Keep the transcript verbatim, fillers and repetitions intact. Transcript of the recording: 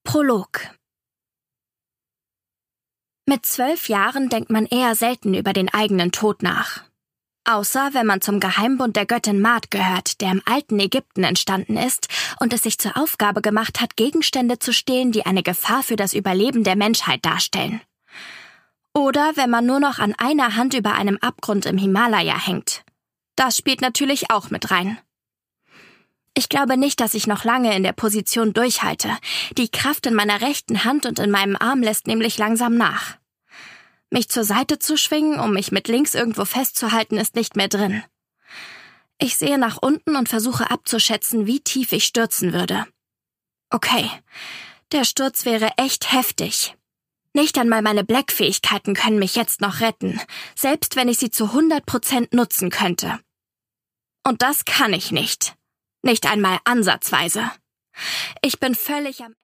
Prolog. Mit zwölf Jahren denkt man eher selten über den eigenen Tod nach. Außer wenn man zum Geheimbund der Göttin Maat gehört, der im alten Ägypten entstanden ist und es sich zur Aufgabe gemacht hat, Gegenstände zu stehlen, die eine Gefahr für das Überleben der Menschheit darstellen. Oder wenn man nur noch an einer Hand über einem Abgrund im Himalaya hängt. Das spielt natürlich auch mit rein. Ich glaube nicht, dass ich noch lange in der Position durchhalte. Die Kraft in meiner rechten Hand und in meinem Arm lässt nämlich langsam nach. Mich zur Seite zu schwingen, um mich mit links irgendwo festzuhalten, ist nicht mehr drin. Ich sehe nach unten und versuche abzuschätzen, wie tief ich stürzen würde. Okay, der Sturz wäre echt heftig. Nicht einmal meine Black-Fähigkeiten können mich jetzt noch retten, selbst wenn ich sie zu hundert Prozent nutzen könnte. Und das kann ich nicht. Nicht einmal ansatzweise. Ich bin völlig am